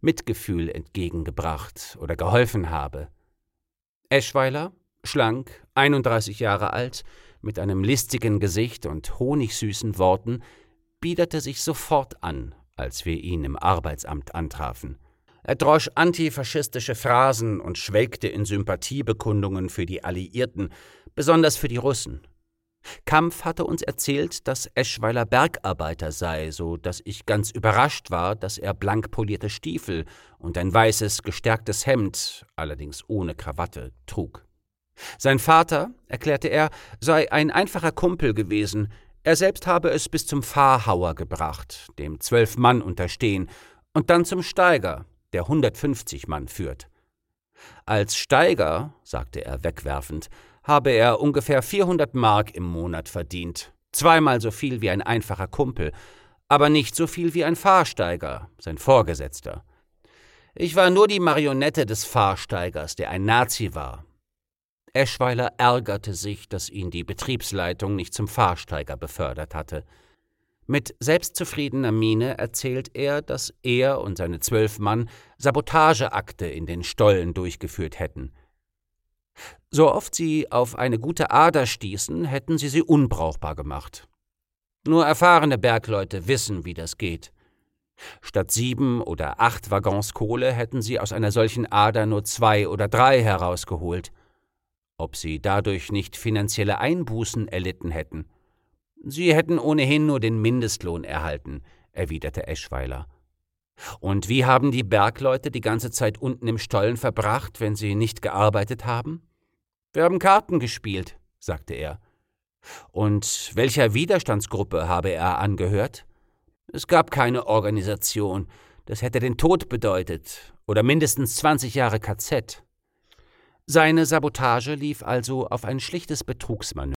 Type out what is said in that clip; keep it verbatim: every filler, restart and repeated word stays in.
Mitgefühl entgegengebracht oder geholfen habe. Eschweiler, schlank, einunddreißig Jahre alt, mit einem listigen Gesicht und honigsüßen Worten, biederte sich sofort an, als wir ihn im Arbeitsamt antrafen. Er drosch antifaschistische Phrasen und schwelgte in Sympathiebekundungen für die Alliierten, besonders für die Russen. Kampf hatte uns erzählt, dass Eschweiler Bergarbeiter sei, so dass ich ganz überrascht war, dass er blank polierte Stiefel und ein weißes, gestärktes Hemd, allerdings ohne Krawatte, trug. Sein Vater, erklärte er, sei ein einfacher Kumpel gewesen, er selbst habe es bis zum Pfarrhauer gebracht, dem zwölf Mann unterstehen, und dann zum Steiger, der hundertfünfzig Mann führt. Als Steiger, sagte er wegwerfend, habe er ungefähr vierhundert Mark im Monat verdient, zweimal so viel wie ein einfacher Kumpel, aber nicht so viel wie ein Fahrsteiger, sein Vorgesetzter. Ich war nur die Marionette des Fahrsteigers, der ein Nazi war. Eschweiler ärgerte sich, dass ihn die Betriebsleitung nicht zum Fahrsteiger befördert hatte. Mit selbstzufriedener Miene erzählt er, dass er und seine zwölf Mann Sabotageakte in den Stollen durchgeführt hätten. So oft sie auf eine gute Ader stießen, hätten sie sie unbrauchbar gemacht. Nur erfahrene Bergleute wissen, wie das geht. Statt sieben oder acht Waggons Kohle hätten sie aus einer solchen Ader nur zwei oder drei herausgeholt. Ob sie dadurch nicht finanzielle Einbußen erlitten hätten? Sie hätten ohnehin nur den Mindestlohn erhalten, erwiderte Eschweiler. Und wie haben die Bergleute die ganze Zeit unten im Stollen verbracht, wenn sie nicht gearbeitet haben? Wir haben Karten gespielt, sagte er. Und welcher Widerstandsgruppe habe er angehört? Es gab keine Organisation, das hätte den Tod bedeutet, oder mindestens zwanzig Jahre K Z. Seine Sabotage lief also auf ein schlichtes Betrugsmanöver